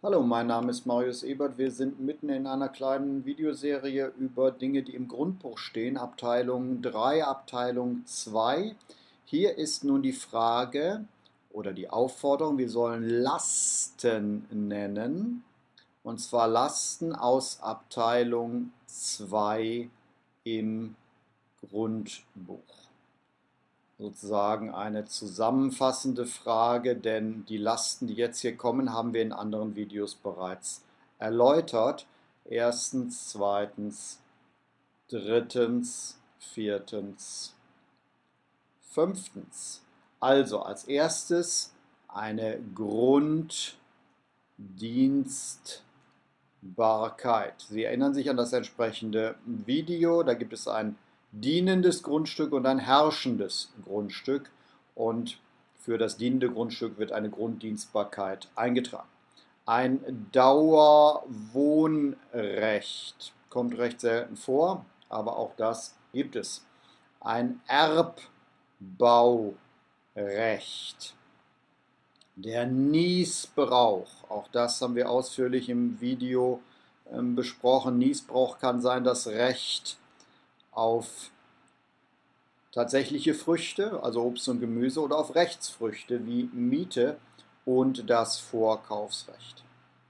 Hallo, mein Name ist Marius Ebert. Wir sind mitten in einer kleinen Videoserie über Dinge, die im Grundbuch stehen, Abteilung 3, Abteilung 2. Hier ist nun die Frage oder die Aufforderung, wir sollen Lasten nennen, und zwar Lasten aus Abteilung 2 im Grundbuch. Sozusagen eine zusammenfassende Frage, denn die Lasten, die jetzt hier kommen, haben wir in anderen Videos bereits erläutert. Erstens, zweitens, drittens, viertens, fünftens. Also als erstes eine Grunddienstbarkeit. Sie erinnern sich an das entsprechende Video, da gibt es ein dienendes Grundstück und ein herrschendes Grundstück, und für das dienende Grundstück wird eine Grunddienstbarkeit eingetragen. Ein Dauerwohnrecht kommt recht selten vor, aber auch das gibt es. Ein Erbbaurecht. Der Niesbrauch, auch das haben wir ausführlich im Video besprochen. Niesbrauch kann sein das Recht auf tatsächliche Früchte, also Obst und Gemüse, oder auf Rechtsfrüchte wie Miete und das Vorkaufsrecht.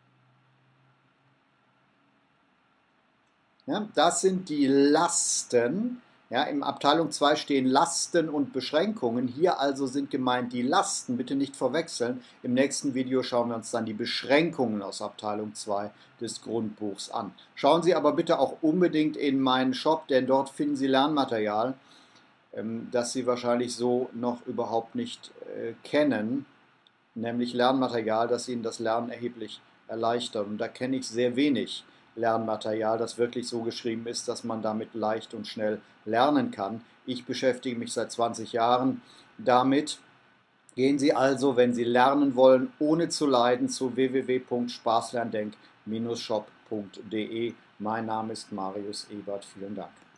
Ja, das sind die Lasten. Ja, in Abteilung 2 stehen Lasten und Beschränkungen. Hier also sind gemeint die Lasten, bitte nicht verwechseln. Im nächsten Video schauen wir uns dann die Beschränkungen aus Abteilung 2 des Grundbuchs an. Schauen Sie aber bitte auch unbedingt in meinen Shop, denn dort finden Sie Lernmaterial, das Sie wahrscheinlich so noch überhaupt nicht kennen, nämlich Lernmaterial, das Ihnen das Lernen erheblich erleichtert. Und da kenne ich sehr wenig Lernmaterial, das wirklich so geschrieben ist, dass man damit leicht und schnell lernen kann. Ich beschäftige mich seit 20 Jahren damit. Gehen Sie also, wenn Sie lernen wollen, ohne zu leiden, zu www.spaßlerndenk-shop.de. Mein Name ist Marius Ebert. Vielen Dank.